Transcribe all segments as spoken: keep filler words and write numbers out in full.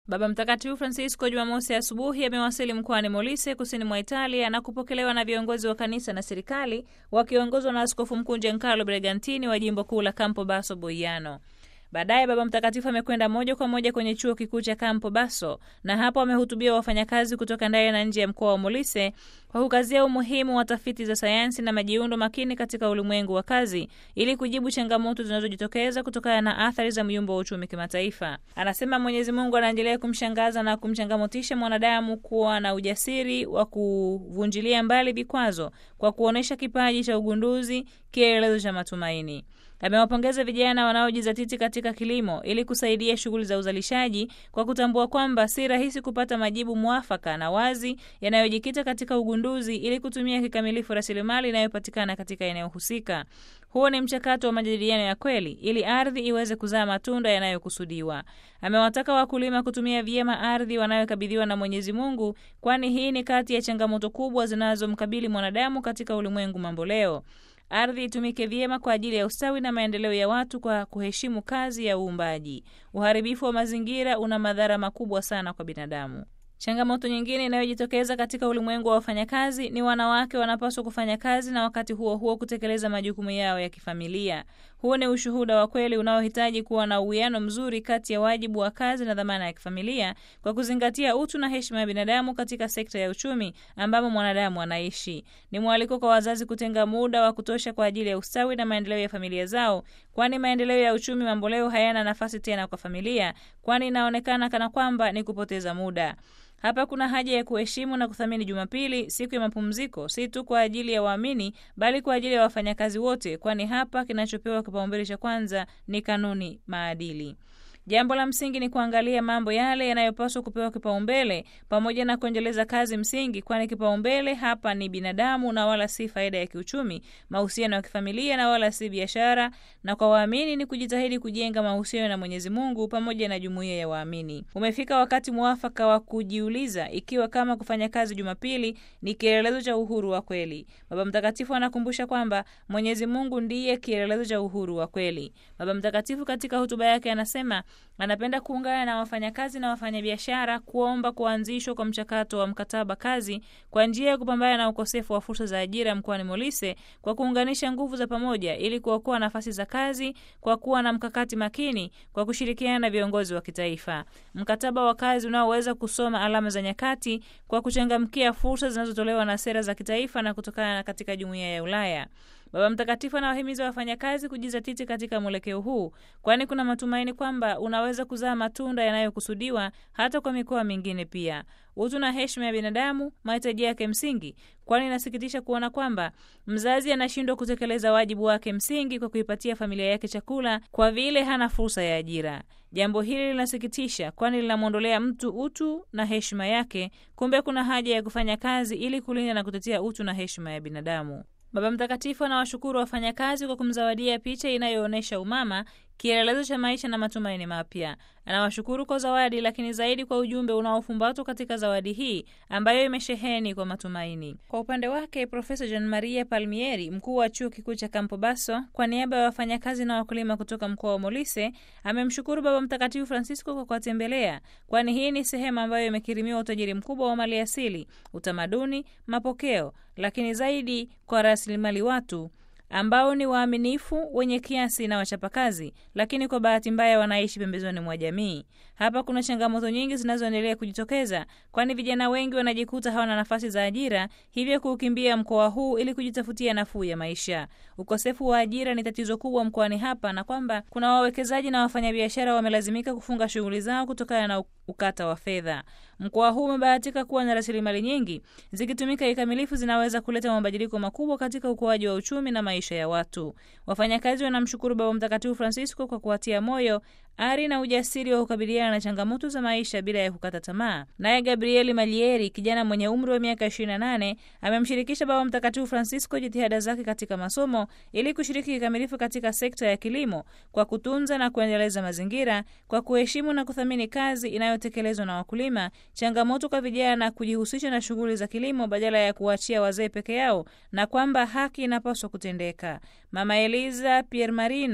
Baba Mtakatifu Francisco Jumamosi asubuhi amewasili mkoani Molise kusini mwa Italia na kupokelewa na viongozi wa kanisa na serikali wakiongozwa na Askofu Mkuu Giancarlo Bregantini wa jimbo kuu la Campobasso Boiano. Baadaye Baba Mtakatifu amekwenda moja kwa moja kwenye chuo kikuu cha Campobasso na hapo amehutubia wafanyakazi kutoka ndani na nje ya mkoa wa Molise kwa kukazia umuhimu wa tafiti za sayansi na majiundo makini katika ulimwengu wa kazi ili kujibu changamoto zinazojitokeza kutokana na athari za myumbo wa uchumi kimataifa. Anasema Mwenyezi Mungu anaendelea kumshangaza na kumchangamotisha mwanadamu kuwa na ujasiri wa kuvunjilia mbali vikwazo kwa kuonesha kipaji cha ugunduzi, kielelezo cha matumaini. Amewapongeza vijana wanaojizatiti katika kilimo ili kusaidia shughuli za uzalishaji kwa kutambua kwamba si rahisi kupata majibu mwafaka na wazi yanayojikita katika ugunduzi ili kutumia kikamilifu rasilimali inayopatikana katika eneo husika. Huo ni mchakato wa majadiliano ya kweli ili ardhi iweze kuzaa matunda yanayokusudiwa. Amewataka wakulima kutumia vyema ardhi wanayokabidhiwa na Mwenyezi Mungu, kwani hii ni kati ya changamoto kubwa zinazomkabili mwanadamu katika ulimwengu mamboleo. Ardhi itumike vyema kwa ajili ya ustawi na maendeleo ya watu kwa kuheshimu kazi ya uumbaji. Uharibifu wa mazingira una madhara makubwa sana kwa binadamu. Changamoto nyingine inayojitokeza katika ulimwengu wa wafanyakazi ni wanawake wanapaswa kufanya kazi na wakati huo huo kutekeleza majukumu yao ya kifamilia. Huo ni ushuhuda wa kweli unaohitaji kuwa na uwiano mzuri kati ya wajibu wa kazi na dhamana ya kifamilia kwa kuzingatia utu na heshima ya binadamu katika sekta ya uchumi ambamo mwanadamu anaishi. Ni mwaliko kwa wazazi kutenga muda wa kutosha kwa ajili ya ustawi na maendeleo ya familia zao, kwani maendeleo ya uchumi mamboleo hayana nafasi tena kwa familia, kwani inaonekana kana kwamba ni kupoteza muda. Hapa kuna haja ya kuheshimu na kuthamini Jumapili, siku ya mapumziko, si tu kwa ajili ya waamini bali kwa ajili ya wafanyakazi wote, kwani hapa kinachopewa kipaumbele cha kwanza ni kanuni, maadili. Jambo la msingi ni kuangalia mambo yale yanayopaswa kupewa kipaumbele pamoja na kuendeleza kazi msingi, kwani kipaumbele hapa ni binadamu na wala si faida ya kiuchumi, mahusiano ya kifamilia na wala si biashara, na kwa waamini ni kujitahidi kujenga mahusiano na Mwenyezi Mungu pamoja na jumuiya ya waamini. Umefika wakati muafaka wa kujiuliza ikiwa kama kufanya kazi Jumapili ni kielelezo cha uhuru wa kweli. Baba Mtakatifu anakumbusha kwamba Mwenyezi Mungu ndiye kielelezo cha uhuru wa kweli. Baba Mtakatifu katika hotuba yake anasema anapenda kuungana na wafanyakazi na wafanyabiashara kuomba kuanzishwa kwa mchakato wa mkataba kazi kwa njia ya kupambana na ukosefu wa fursa za ajira mkoani Molise kwa kuunganisha nguvu za pamoja ili kuokoa nafasi za kazi kwa kuwa na mkakati makini kwa kushirikiana na viongozi wa kitaifa. Mkataba wa kazi unaoweza kusoma alama za nyakati kwa kuchangamkia fursa zinazotolewa na sera za kitaifa na kutokana na katika jumuiya ya Ulaya. Baba Mtakatifu anawahimiza wafanyakazi kujizatiti katika mwelekeo huu, kwani kuna matumaini kwamba unaweza kuzaa matunda yanayokusudiwa hata kwa mikoa mingine pia. Utu na heshima ya binadamu mahitaji yake msingi, kwani inasikitisha kuona kwamba mzazi anashindwa kutekeleza wajibu wake msingi kwa kuipatia familia yake chakula kwa vile hana fursa ya ajira. Jambo hili linasikitisha, kwani linamwondolea mtu utu na heshima yake. Kumbe kuna haja ya kufanya kazi ili kulinda na kutetea utu na heshima ya binadamu. Baba Mtakatifu anawashukuru wafanyakazi kwa kumzawadia picha inayoonyesha umama, kielelezo cha maisha na matumaini mapya. Anawashukuru kwa zawadi, lakini zaidi kwa ujumbe unaofumbatwa katika zawadi hii ambayo imesheheni kwa matumaini. Kwa upande wake, Profesa Gian Maria Palmieri, mkuu wa chuo kikuu cha Campobasso, kwa niaba ya wafanyakazi na wakulima kutoka mkoa wa Molise, amemshukuru Baba Mtakatifu Francisco kwa kuwatembelea, kwani hii ni sehemu ambayo imekirimiwa utajiri mkubwa wa mali asili, utamaduni, mapokeo, lakini zaidi kwa rasilimali watu ambao ni waaminifu, wenye kiasi na wachapakazi, lakini kwa bahati mbaya wanaishi pembezoni mwa jamii. Hapa kuna changamoto nyingi zinazoendelea kujitokeza, kwani vijana wengi wanajikuta hawana nafasi za ajira, hivyo kuukimbia mkoa huu ili kujitafutia nafuu ya maisha. Ukosefu wa ajira ni tatizo kubwa mkoani hapa, na kwamba kuna wawekezaji na wafanyabiashara wamelazimika kufunga shughuli zao kutokana na ukata wa fedha. Mkoa huu umebahatika kuwa na rasilimali nyingi, zikitumika kikamilifu zinaweza kuleta mabadiliko makubwa katika ukuaji wa uchumi na maisha ya watu. Wafanyakazi wanamshukuru Baba Mtakatifu Francisco kwa kuwatia moyo, ari na ujasiri wa kukabiliana na changamoto za maisha bila ya kukata tamaa. Naye Gabrieli Malieri, kijana mwenye umri wa miaka ishirini na nane, amemshirikisha Baba Mtakatifu Francisco jitihada zake katika masomo ili kushiriki kikamilifu katika sekta ya kilimo kwa kutunza na kuendeleza mazingira, kwa kuheshimu na kuthamini kazi inayotekelezwa na wakulima, changamoto kwa vijana kujihusisha na shughuli za kilimo badala ya kuachia wazee peke yao, na kwamba haki inapaswa kutendeka. Mama Eliza Piermarino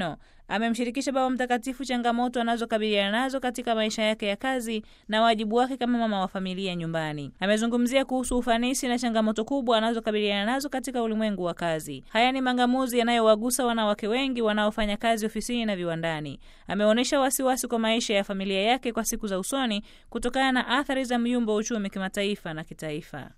Amemshirikisha Baba Mtakatifu changamoto anazokabiliana nazo katika maisha yake ya kazi na wajibu wake kama mama wa familia nyumbani. Amezungumzia kuhusu ufanisi na changamoto kubwa anazokabiliana nazo katika ulimwengu wa kazi. Haya ni mangamuzi yanayowagusa wanawake wengi wanaofanya kazi ofisini na viwandani. Ameonyesha wasiwasi kwa maisha ya familia yake kwa siku za usoni kutokana na athari za myumbo wa uchumi kimataifa na kitaifa.